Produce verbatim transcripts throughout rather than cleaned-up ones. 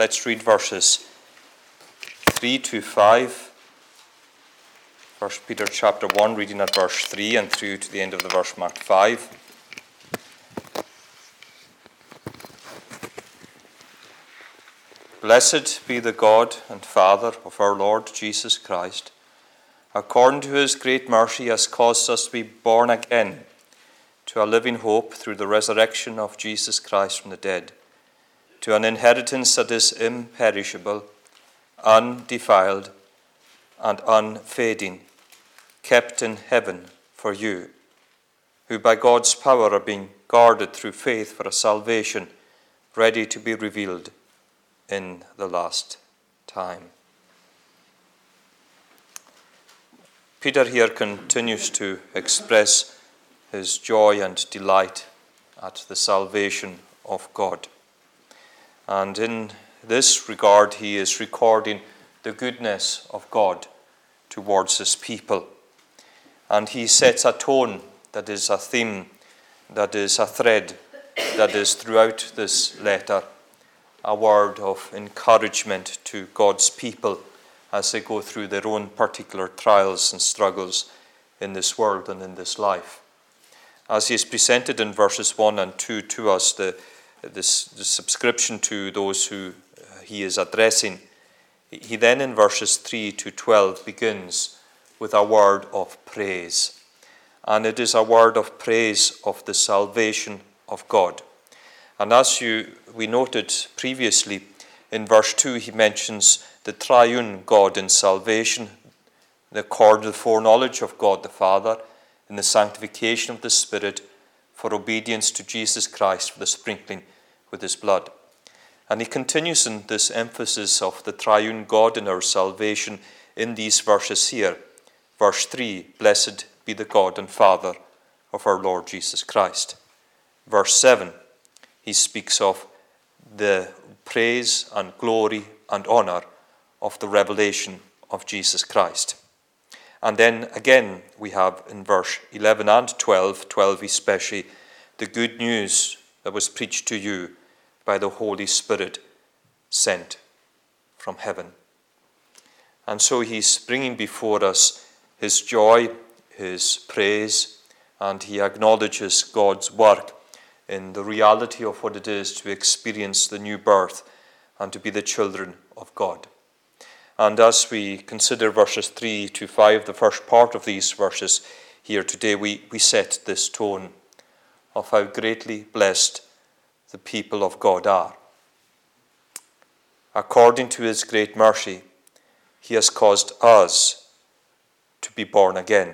Let's read verses three to five. First Peter chapter one, reading at verse three and through to the end of the verse marked five. Blessed be the God and Father of our Lord Jesus Christ. According to his great mercy, he has caused us to be born again to a living hope through the resurrection of Jesus Christ from the dead, to an inheritance that is imperishable, undefiled, and unfading, kept in heaven for you, who by God's power are being guarded through faith for a salvation ready to be revealed in the last time. Peter here continues to express his joy and delight at the salvation of God. And in this regard, he is recording the goodness of God towards his people. And he sets a tone that is a theme, that is a thread, that is throughout this letter, a word of encouragement to God's people as they go through their own particular trials and struggles in this world and in this life. As he is presented in verses one and two to us, the This, the subscription to those who he is addressing, he then in verses three to twelve begins with a word of praise. And it is a word of praise of the salvation of God. And as you we noted previously, in verse two he mentions the triune God in salvation, the cordial foreknowledge of God the Father, in the sanctification of the Spirit, for obedience to Jesus Christ, for the sprinkling with his blood. And he continues in this emphasis of the triune God in our salvation in these verses here. Verse three, blessed be the God and Father of our Lord Jesus Christ. Verse seven, he speaks of the praise and glory and honor of the revelation of Jesus Christ. And then again we have in verse eleven and twelve, twelve especially, the good news that was preached to you by the Holy Spirit sent from heaven. And so he's bringing before us his joy, his praise, and he acknowledges God's work in the reality of what it is to experience the new birth and to be the children of God. And as we consider verses three to five, the first part of these verses here today, we, we set this tone of how greatly blessed the people of God are. According to his great mercy, he has caused us to be born again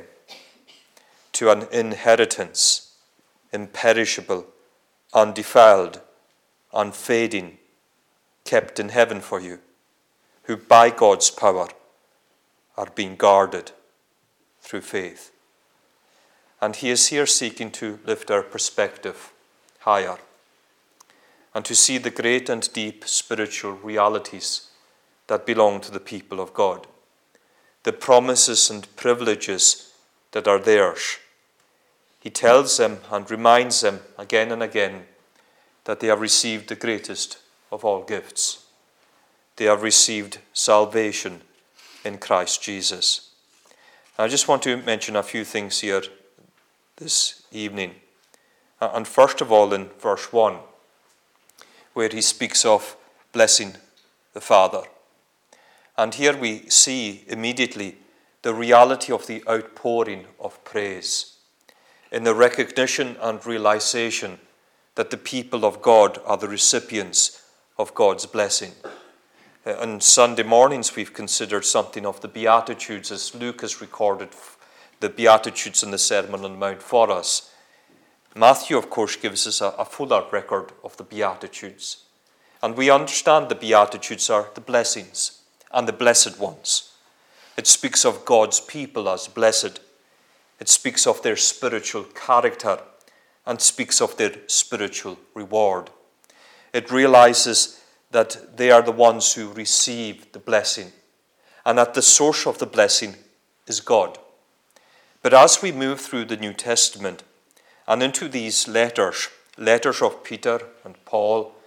to an inheritance, imperishable, undefiled, unfading, kept in heaven for you, who by God's power are being guarded through faith. And he is here seeking to lift our perspective higher and to see the great and deep spiritual realities that belong to the people of God, the promises and privileges that are theirs. He tells them and reminds them again and again that they have received the greatest of all gifts. They have received salvation in Christ Jesus. I just want to mention a few things here this evening. And first of all, in verse one, where he speaks of blessing the Father. And here we see immediately the reality of the outpouring of praise in the recognition and realization that the people of God are the recipients of God's blessing. On Sunday mornings, we've considered something of the Beatitudes as Luke has recorded the Beatitudes in the Sermon on the Mount for us. Matthew, of course, gives us a, a fuller record of the Beatitudes. And we understand the Beatitudes are the blessings and the blessed ones. It speaks of God's people as blessed. It speaks of their spiritual character and speaks of their spiritual reward. It realizes that they are the ones who receive the blessing and that the source of the blessing is God. But as we move through the New Testament and into these letters, letters of Peter and Paul,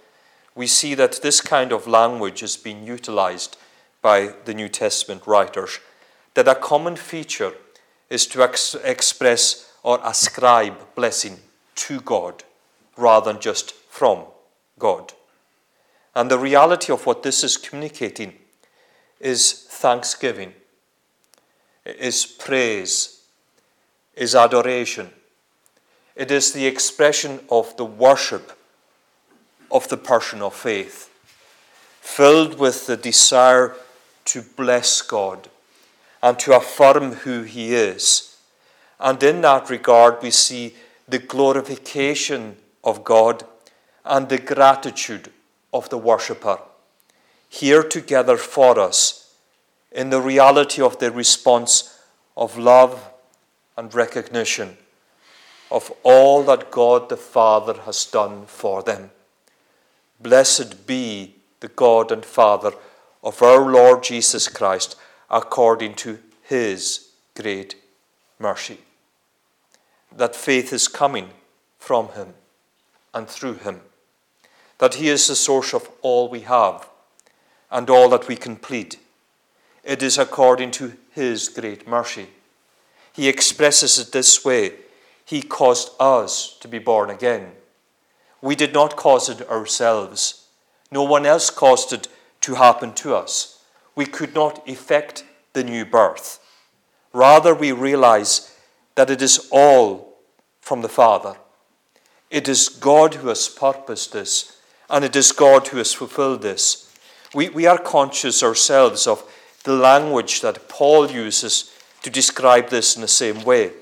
we see that this kind of language has been utilized by the New Testament writers, that a common feature is to ex- express or ascribe blessing to God rather than just from God. And the reality of what this is communicating is thanksgiving, is praise, is adoration. It is the expression of the worship of the person of faith, filled with the desire to bless God and to affirm who he is. And in that regard, we see the glorification of God and the gratitude of the worshipper here together for us in the reality of the response of love and recognition of all that God the Father has done for them. Blessed be the God and Father of our Lord Jesus Christ, according to his great mercy. That faith is coming from him and through him. That he is the source of all we have and all that we can plead. It is according to his great mercy. He expresses it this way: he caused us to be born again. We did not cause it ourselves. No one else caused it to happen to us. We could not effect the new birth. Rather, we realize that it is all from the Father. It is God who has purposed this, and it is God who has fulfilled this. We, we are conscious ourselves of the language that Paul uses to describe this in the same way.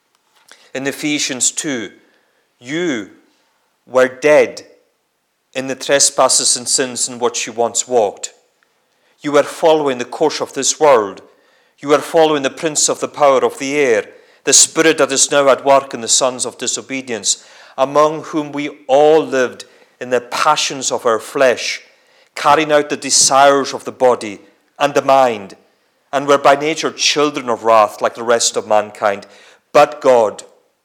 In Ephesians two, you were dead in the trespasses and sins in which you once walked. You were following the course of this world. You were following the prince of the power of the air, the spirit that is now at work in the sons of disobedience, among whom we all lived in the passions of our flesh, carrying out the desires of the body and the mind, and were by nature children of wrath like the rest of mankind. But God,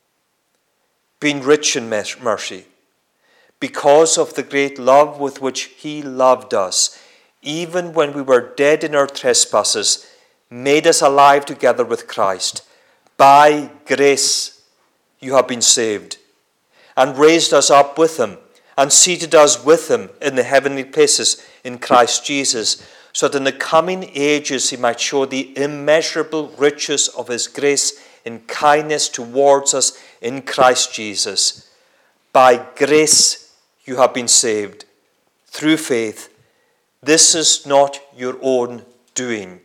being rich in mercy, because of the great love with which he loved us, even when we were dead in our trespasses, made us alive together with Christ. By grace you have been saved, and raised us up with him, and seated us with him in the heavenly places in Christ Jesus, so that in the coming ages he might show the immeasurable riches of his grace in kindness towards us in Christ Jesus. By grace you have been saved, through faith. This is not your own doing.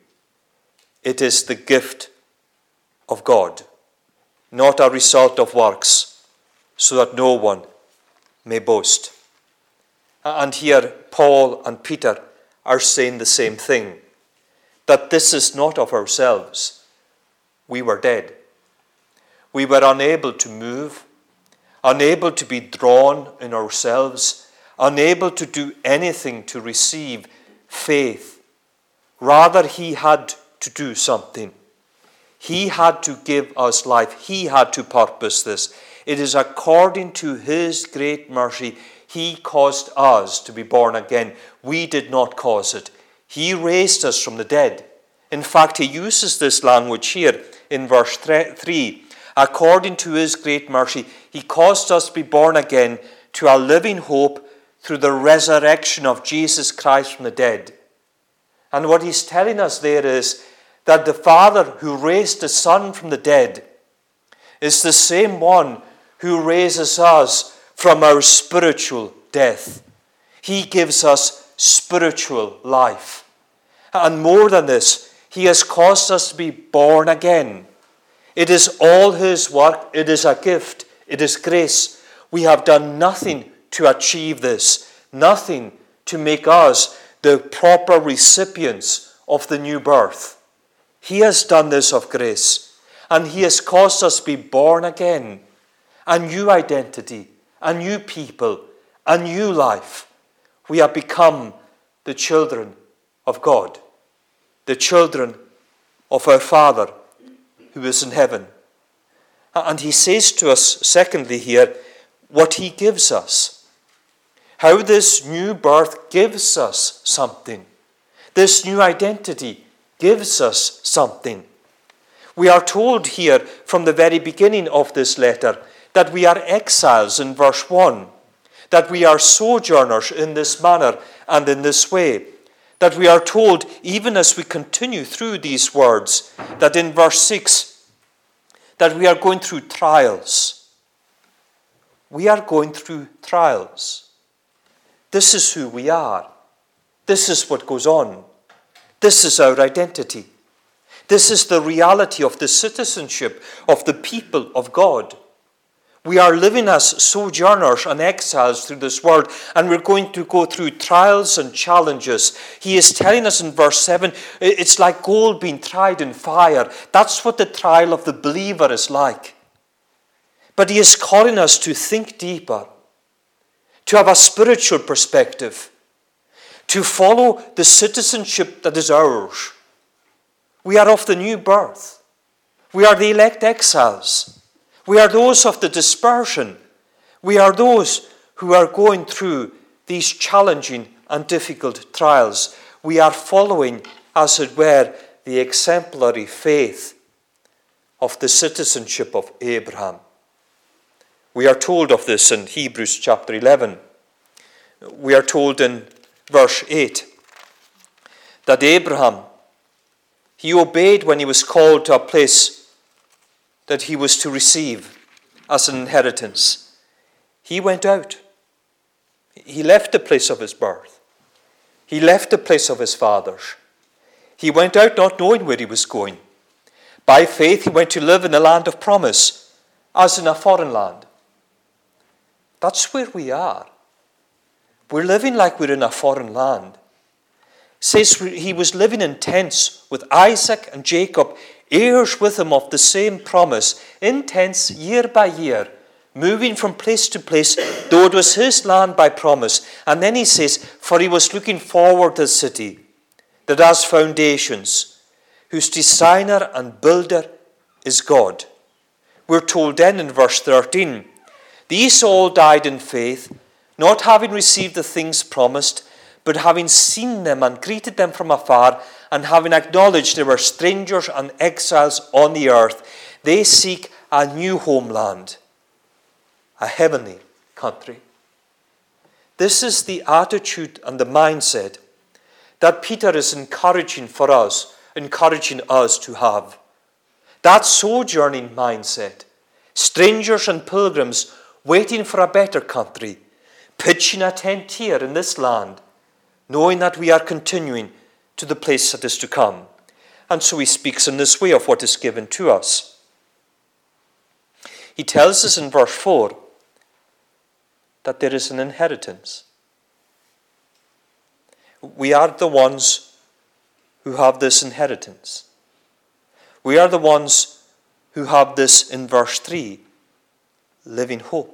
It is the gift of God, not a result of works, so that no one may boast. And here Paul and Peter are saying the same thing, that this is not of ourselves. We were dead. We were unable to move, unable to be drawn in ourselves, unable to do anything to receive faith. Rather, he had to do something. He had to give us life. He had to purpose this. It is according to his great mercy he caused us to be born again. We did not cause it. He raised us from the dead. In fact, he uses this language here in verse three. According to his great mercy, he caused us to be born again to a living hope through the resurrection of Jesus Christ from the dead. And what he's telling us there is that the Father who raised the Son from the dead is the same one who raises us from our spiritual death. He gives us spiritual life. And more than this, he has caused us to be born again. It is all his work. It is a gift. It is grace. We have done nothing to achieve this, nothing to make us the proper recipients of the new birth. He has done this of grace, and he has caused us to be born again, a new identity, a new people, a new life. We have become the children of God, the children of our Father who is in heaven. And he says to us, secondly here, what he gives us. how this new birth gives us something. This new identity gives us something. We are told here from the very beginning of this letter that we are exiles in verse one, that we are sojourners in this manner and in this way, that we are told, even as we continue through these words, that in verse six, that we are going through trials. We are going through trials. This is who we are. This is what goes on. This is our identity. This is the reality of the citizenship of the people of God. We are living as sojourners and exiles through this world, and we're going to go through trials and challenges. He is telling us in verse seven, it's like gold being tried in fire. That's what the trial of the believer is like. But he is calling us to think deeper, to have a spiritual perspective, to follow the citizenship that is ours. We are of the new birth. We are the elect exiles. We are those of the dispersion. We are those who are going through these challenging and difficult trials. We are following, as it were, the exemplary faith of the citizenship of Abraham. We are told of this in Hebrews chapter eleven. We are told in verse eight that Abraham, he obeyed when he was called to a place that he was to receive as an inheritance. He went out. He left the place of his birth. He left the place of his fathers. He went out not knowing where he was going. By faith, he went to live in the land of promise, as in a foreign land. That's where we are. We're living like we're in a foreign land. It says he was living in tents with Isaac and Jacob, heirs with him of the same promise, in tents year by year, moving from place to place, though it was his land by promise. And then he says, for he was looking forward to the city that has foundations, whose designer and builder is God. We're told then in verse thirteen, these all died in faith, not having received the things promised, but having seen them and greeted them from afar, and having acknowledged they were strangers and exiles on the earth, they seek a new homeland, a heavenly country. This is the attitude and the mindset that Peter is encouraging for us, encouraging us to have. That sojourning mindset, strangers and pilgrims waiting for a better country, pitching a tent here in this land, knowing that we are continuing to the place that is to come. And so he speaks in this way of what is given to us. He tells us in verse four that there is an inheritance. We are the ones who have this inheritance. We are the ones who have this in verse three, living hope.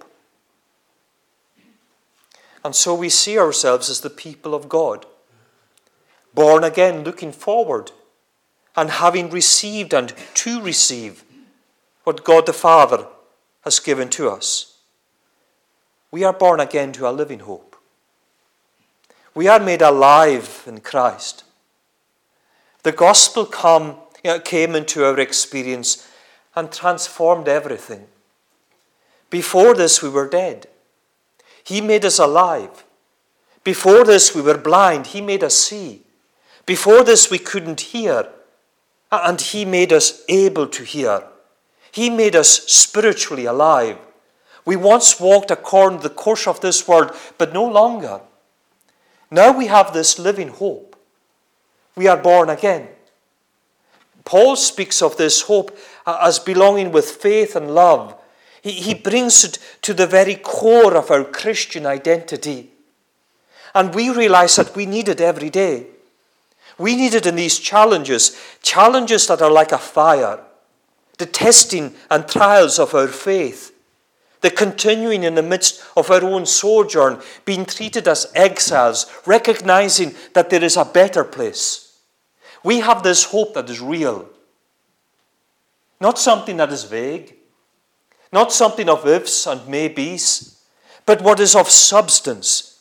And so we see ourselves as the people of God, born again, looking forward, and having received and to receive what God the Father has given to us. We are born again to a living hope. We are made alive in Christ. The gospel come, came into our experience and transformed everything. Before this, we were dead. He made us alive. Before this, we were blind. He made us see. Before this, we couldn't hear. And he made us able to hear. He made us spiritually alive. We once walked according to the course of this world, but no longer. Now we have this living hope. We are born again. Paul speaks of this hope as belonging with faith and love. He, he brings it to the very core of our Christian identity. And we realize that we need it every day. We need it in these challenges, challenges that are like a fire, the testing and trials of our faith, the continuing in the midst of our own sojourn, being treated as exiles, recognizing that there is a better place. We have this hope that is real, not something that is vague, not something of ifs and maybes, but what is of substance,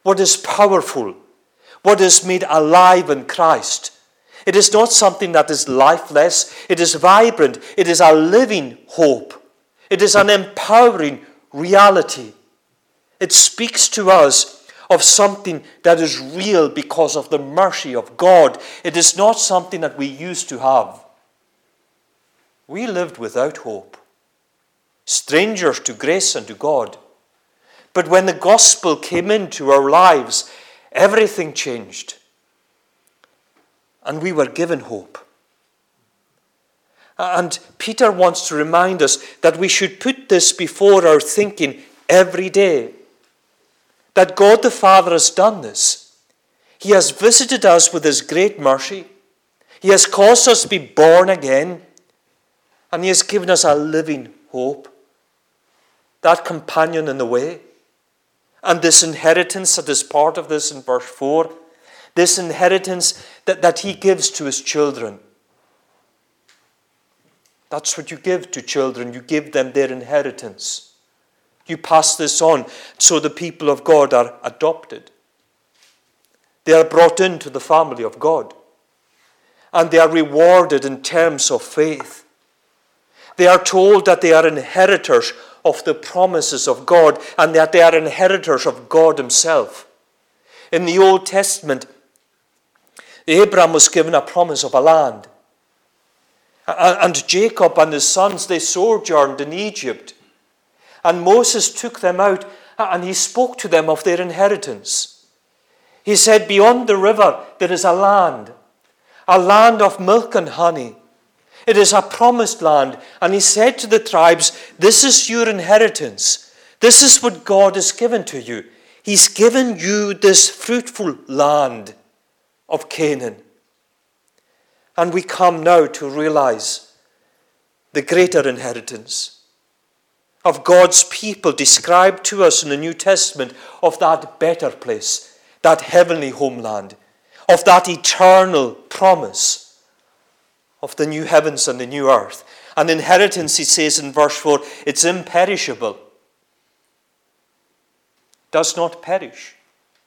what is powerful, what is made alive in Christ. It is not something that is lifeless. It is vibrant. It is a living hope. It is an empowering reality. It speaks to us of something that is real because of the mercy of God. It is not something that we used to have. We lived without hope, strangers to grace and to God. But when the gospel came into our lives, everything changed. And we were given hope. And Peter wants to remind us that we should put this before our thinking every day. That God the Father has done this. He has visited us with his great mercy. He has caused us to be born again. And he has given us a living hope. That companion in the way. And this inheritance that is part of this in verse four. This inheritance that, that he gives to his children. That's what you give to children. You give them their inheritance. You pass this on so the people of God are adopted. They are brought into the family of God. And they are rewarded in terms of faith. They are told that they are inheritors of the promises of God and that they are inheritors of God himself. In the Old Testament, Abraham was given a promise of a land. And Jacob and his sons, they sojourned in Egypt. And Moses took them out and he spoke to them of their inheritance. He said, beyond the river there is a land, a land of milk and honey. It is a promised land. And he said to the tribes, this is your inheritance. This is what God has given to you. He's given you this fruitful land of Canaan. And we come now to realize the greater inheritance of God's people described to us in the New Testament, of that better place, that heavenly homeland, of that eternal promise of the new heavens and the new earth. And inheritance, he says in verse four, it's imperishable. Does not perish.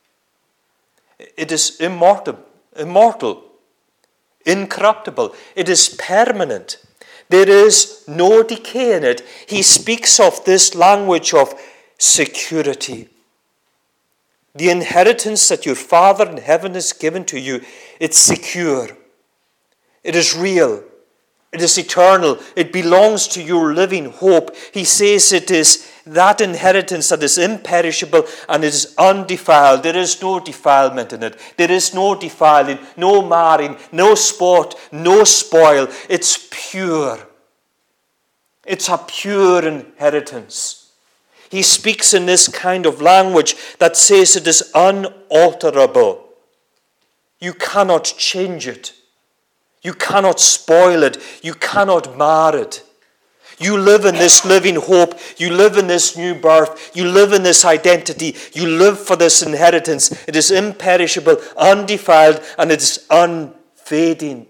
It is immortal, immortal, incorruptible. It is permanent. There is no decay in it. He speaks of this language of security. The inheritance that your Father in heaven has given to you, it's secure. It is real. It is eternal. It belongs to your living hope. He says it is that inheritance that is imperishable and it is undefiled. There is no defilement in it. There is no defiling, no marring, no spot, no spoil. It's pure. It's a pure inheritance. He speaks in this kind of language that says it is unalterable. You cannot change it. You cannot spoil it. You cannot mar it. You live in this living hope. You live in this new birth. You live in this identity. You live for this inheritance. It is imperishable, undefiled, and it is unfading.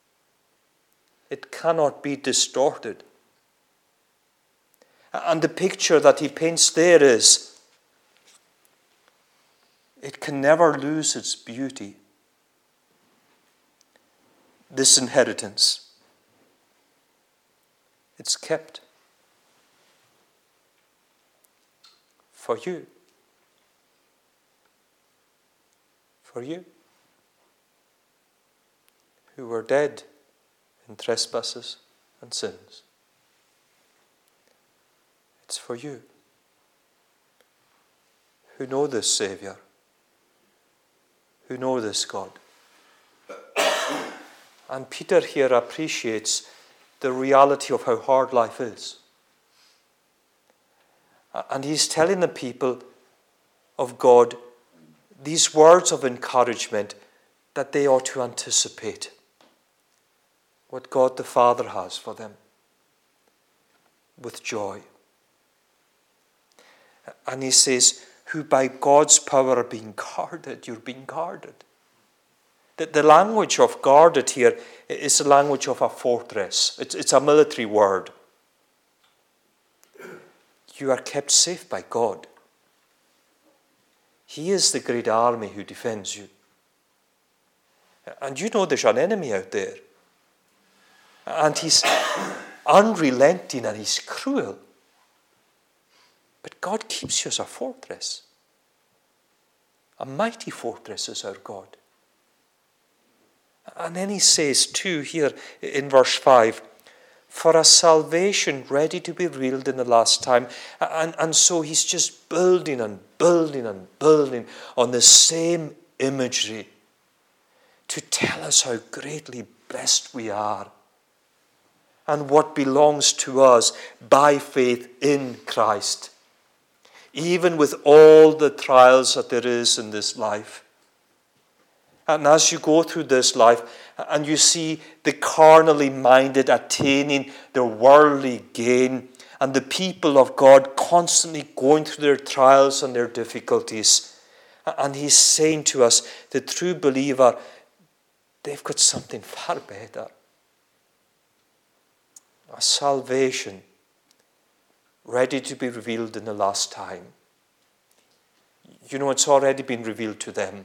It cannot be distorted. And the picture that he paints there is, it can never lose its beauty. This inheritance, it's kept for you. For you, who were dead in trespasses and sins. It's for you, who know this Saviour, who know this God. And Peter here appreciates the reality of how hard life is. And he's telling the people of God these words of encouragement that they ought to anticipate what God the Father has for them with joy. And he says, who by God's power are being guarded. You're being guarded. The, the language of guarded here is the language of a fortress. It's, it's a military word. You are kept safe by God. He is the great army who defends you. And you know there's an enemy out there. And he's unrelenting and he's cruel. But God keeps you as a fortress. A mighty fortress is our God. And then he says too here in verse five, for a salvation ready to be revealed in the last time. And, and so he's just building and building and building on the same imagery to tell us how greatly blessed we are and what belongs to us by faith in Christ. Even with all the trials that there is in this life. And as you go through this life and you see the carnally minded attaining their worldly gain and the people of God constantly going through their trials and their difficulties. And he's saying to us, the true believer, they've got something far better. A salvation ready to be revealed in the last time. You know, it's already been revealed to them.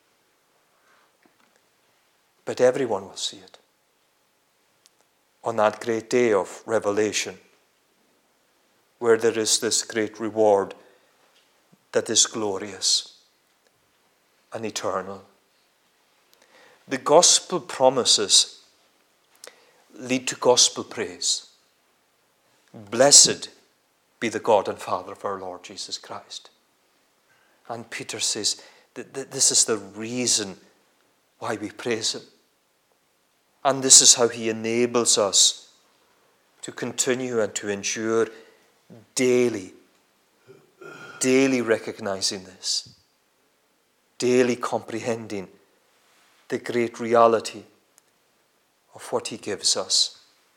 But everyone will see it. On that great day of revelation, where there is this great reward that is glorious and eternal. The gospel promises lead to gospel praise. Blessed be the God and Father of our Lord Jesus Christ. And Peter says that this is the reason why we praise him. And this is how he enables us to continue and to endure daily, daily recognizing this, daily comprehending the great reality of what he gives us.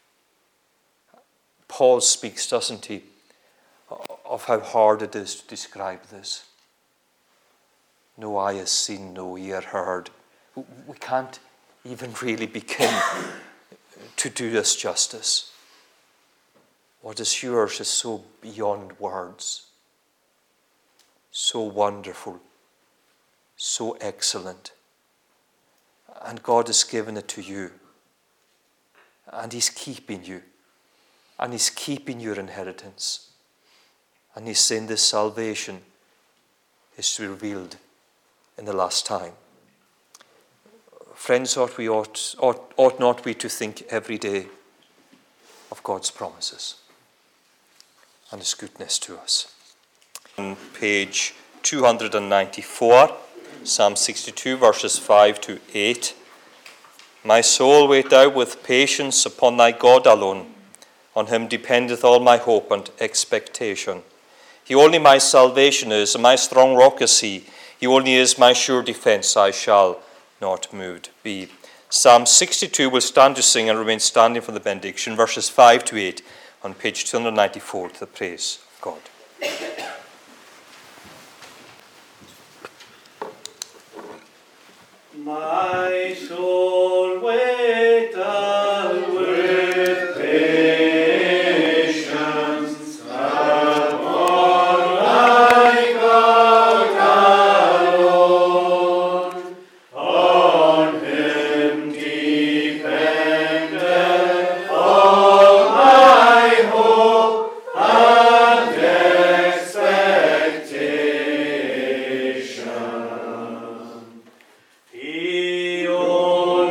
Paul speaks, doesn't he, of how hard it is to describe this. No eye has seen, no ear heard. We can't even really begin to do this justice. What is yours is so beyond words, so wonderful, so excellent. And God has given it to you. And he's keeping you. And he's keeping your inheritance. And he's saying this salvation is revealed in the last time. Friends, ought we ought, ought, ought not we to think every day of God's promises and his goodness to us. On page two ninety-four, Psalm sixty-two, verses five to eight. My soul, wait thou with patience upon thy God alone. On him dependeth all my hope and expectation. He only my salvation is, and my strong rock is he. He only is my sure defence, I shall not moved be. Psalm sixty-two will stand to sing and remain standing for the benediction, verses five to eight on page two ninety-four, to the praise of God. My soul wait thou with patience upon thy God alone. On him dependeth all my hope and expectation. He only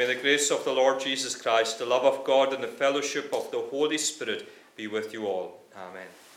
the grace of the Lord Jesus Christ, the love of God, and the fellowship of the Holy Spirit be with you all. Amen.